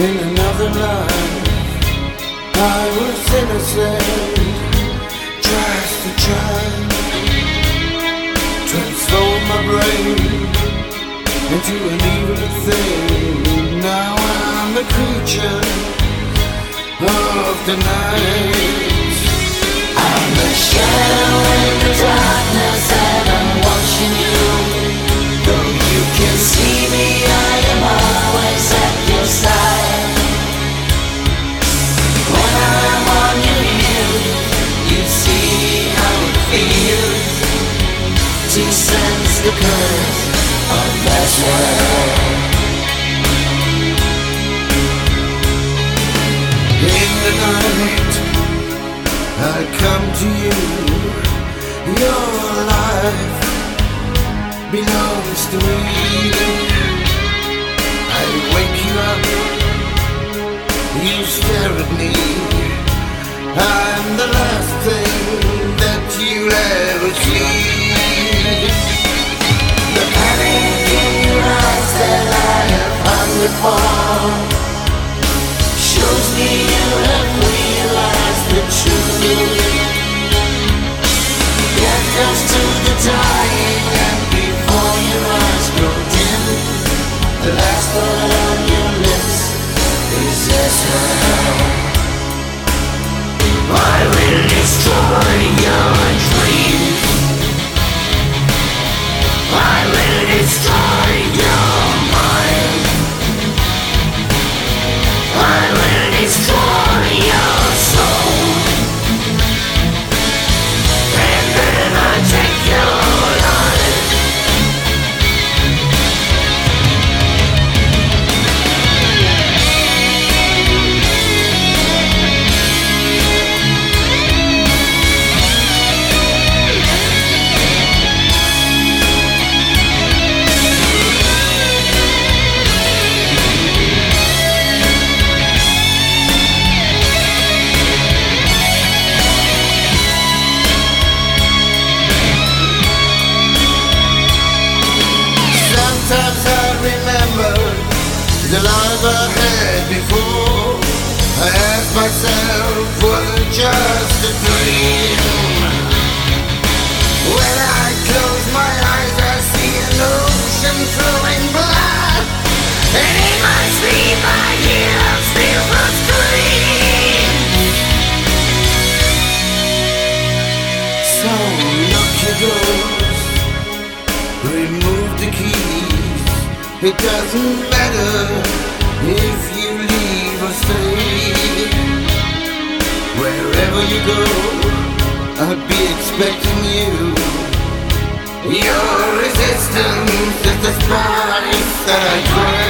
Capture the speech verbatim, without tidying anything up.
In another life I was innocent, tries to try transform my brain into an evil thing. Now I'm a creature of the night. I'm a shadow in the darkness and I'm watching you. Though you can see me, I am always at your side. When I'm on your heel, you see how it feels to sense the curse of this world. In the night I come to you. Your life belongs to me. I wake you up, you stare at me. I'm the last thing that you'll ever see. The panic in your eyes that I have hungered for shows me you have realized the truth. Death comes to the dying, and before your eyes grow dim, the last word on your lips is yes, well. I will destroy your dreams. I will destroy your mind. I will destroy your soul. And then I take your life. Sometimes I remember the life I had before. I ask myself, was it just a dream? When I close my eyes I see an ocean flowing blood, and in my sleep I hear those fearful screams. So lock your doors, remove the keys. It doesn't matter if you leave or stay. Wherever you go, I'll be expecting you. Your resistance is the spice that I crave.